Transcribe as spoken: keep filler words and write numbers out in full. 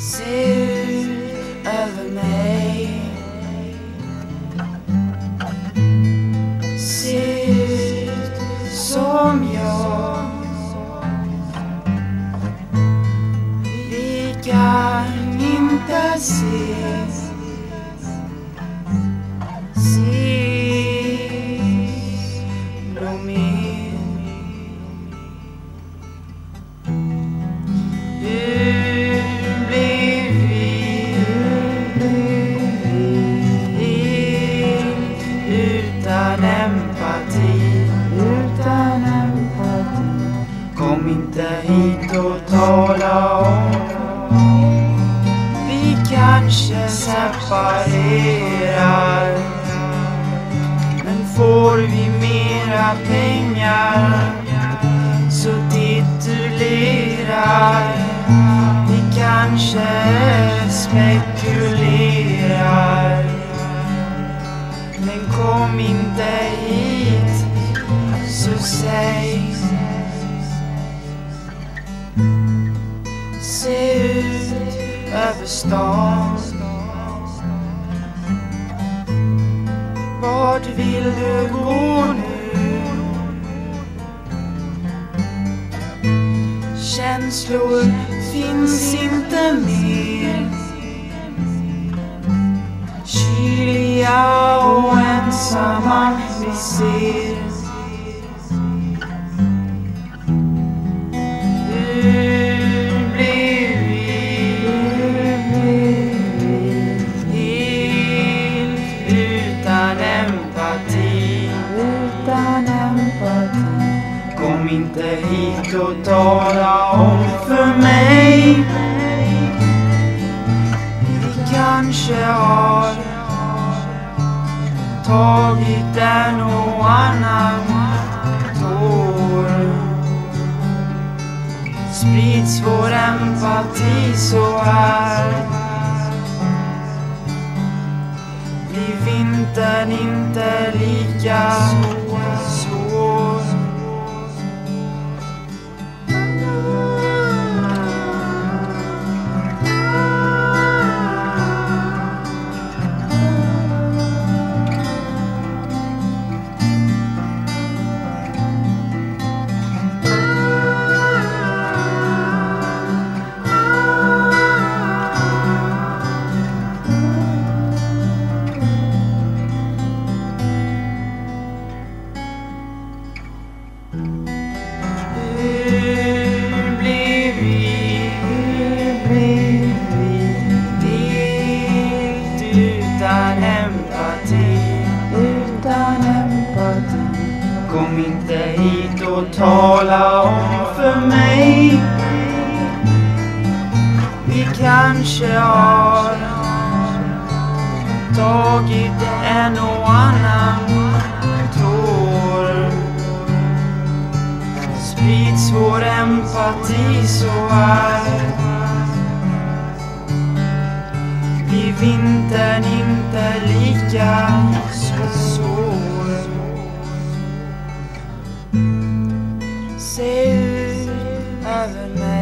Se ut över mig. Se ut som jag. Vi kan inte ses. Ses då mer. Hur blev vi helt utan empati? Utan empati. Kom inte hit och tala om. Vi kanske separerar. Men får vi mera pengar så titulerar. Vi kanske spekulerar. Men kom inte hit, så säg. Se ut över stan. Vart vill du gå nu? Känslor finns inte mer. Kyliga och ensamma vi ser. Hur blev vi helt utan empati? Utan empati. Kom inte hit och tala om för mig. Vi kanske har tagit en och annan tår. Sprids vår empati så här. Blir vintern inte lika svår. Utan empati. Utan empati. Kom inte hit och tala om för mig. Vi kanske har tagit en och annan tår. Sprids vår empati så här. Blir vintern inte lika svår. Se ut över mig.